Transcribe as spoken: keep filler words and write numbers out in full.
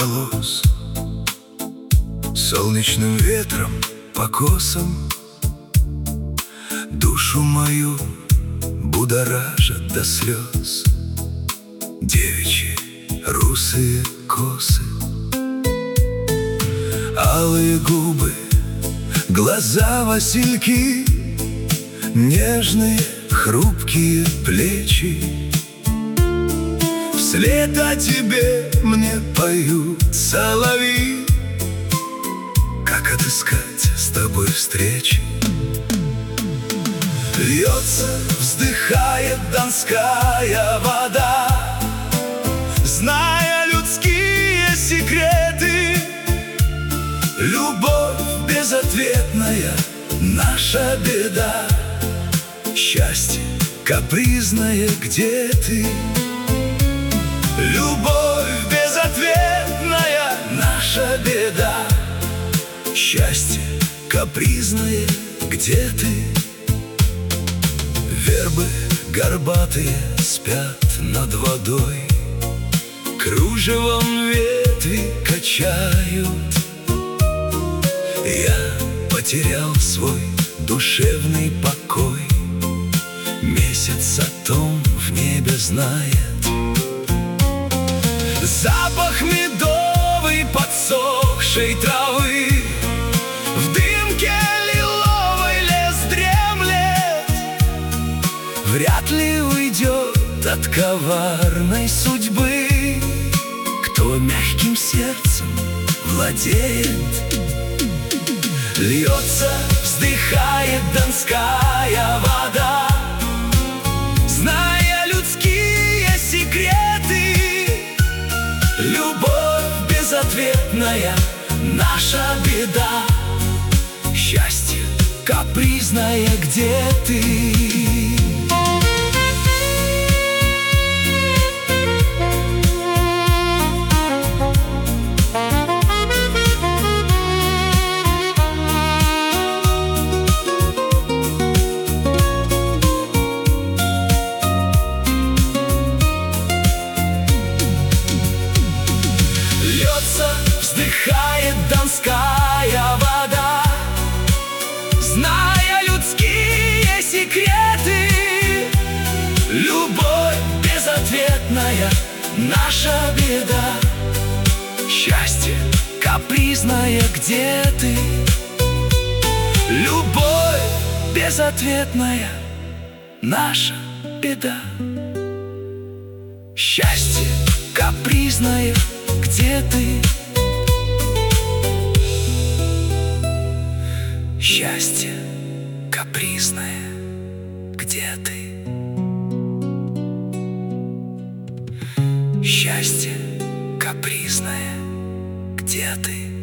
волос, солнечным ветром по косам. Душу мою будоражат до слез девичьи русые косы, алые губы, глаза васильки, нежные хрупкие плечи. Вслед о тебе мне поют соловьи. Как отыскать с тобой встречи? Льется, вздыхает донская вода, зная людские секреты. Любовь безответная — наша беда. Счастье капризное, где ты? Любовь безответная — наша беда. Счастье капризное, где ты? Вербы горбатые спят над водой, кружевом ветви качают. Я потерял свой душевный покой, месяц о том в небе знает. Запах медовый подсохшей травы, в дымке лиловой лес дремлет. Вряд ли уйдет от коварной судьбы, кто мягким сердцем владеет. Льется, вздыхает донская вода, зная людские секреты. Любовь безответная — наша беда. Счастье капризное, где ты? Вздыхает донская вода, зная людские секреты. Любовь безответная — наша беда. Счастье капризное, где ты? Любовь безответная — наша беда. Счастье капризное, где ты? Счастье капризное, где ты? Счастье капризное, где ты?